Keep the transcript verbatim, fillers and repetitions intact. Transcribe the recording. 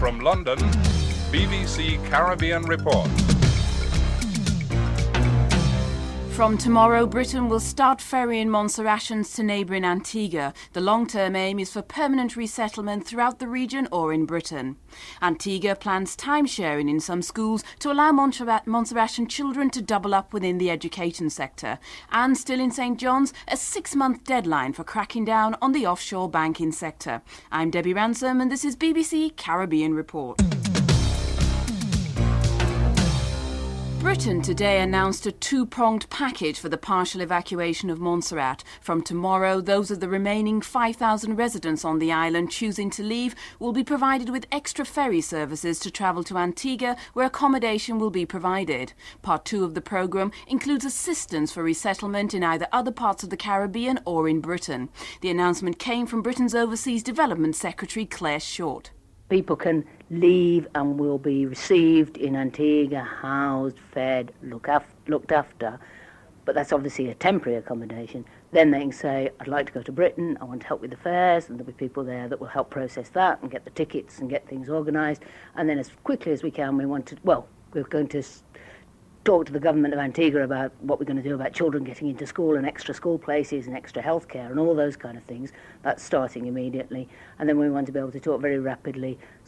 From London, B B C Caribbean Report. From tomorrow, Britain will start ferrying Montserratans to neighbouring Antigua. The long-term aim is for permanent resettlement throughout the region or in Britain. Antigua plans time-sharing in some schools to allow Montserrat Montserratan children to double up within the education sector. And still in St John's, a six-month deadline for cracking down on the offshore banking sector. I'm Debbie Ransom and this is B B C Caribbean Report. Britain today announced a two-pronged package for the partial evacuation of Montserrat. From tomorrow, those of the remaining five thousand residents on the island choosing to leave will be provided with extra ferry services to travel to Antigua, where accommodation will be provided. Part two of the programme includes assistance for resettlement in either other parts of the Caribbean or in Britain. The announcement came from Britain's Overseas Development Secretary Claire Short. People can leave and will be received in Antigua, housed, fed, look af- looked after, but that's obviously a temporary accommodation. Then they can say, I'd like to go to Britain, I want to help with the fares, and there'll be people there that will help process that and get the tickets and get things organised. And then as quickly as we can, we want to, well, we're going to talk to the government of Antigua about what we're going to do about children getting into school and extra school places and extra healthcare and all those kind of things. That's starting immediately. And then we want to be able to talk very rapidly